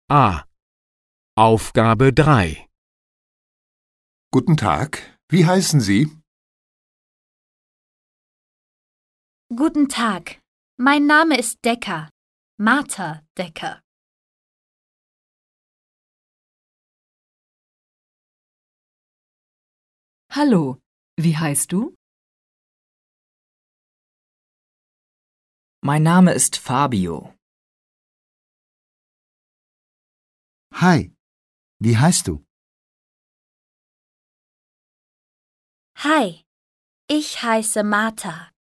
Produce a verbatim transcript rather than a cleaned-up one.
A. Aufgabe drei. Guten Tag, wie heißen Sie? Guten Tag, mein Name ist Decker, Martha Decker. Hallo, wie heißt du? Mein Name ist Fabio. Hi, wie heißt du? Hi, ich heiße Martha.